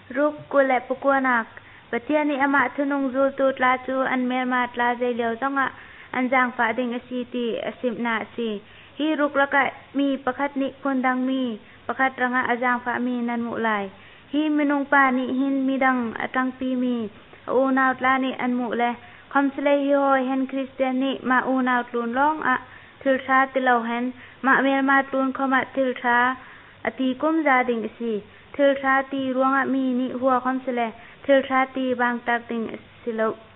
รุกกุแลปกัวนักปะเทียนี่อมะทุนงจูตูตลาจูอันเมลมาตลาใจเหลียวต้องอันจางฝาดิงอสีตีอสิมนาสีฮีรุกละกะมีประคัดนิคนดังมีประคัดรังอาจางฝามีนันมุลายฮีมินุงปานิหินมีดังตังปีมีอูนาวตลานิอันมุเลคำสเลฮิโฮเห็นคริสเตียนนิมาอูนาวตลุนร้องทิลชาติเลาเห็นมาเมลมาตลุนเข้ามาทิลชาอตีกุมจาดิงสีทิลชาตีรวงมีนิหัวคำสเลทิลชาตีบางตักดิงสิโล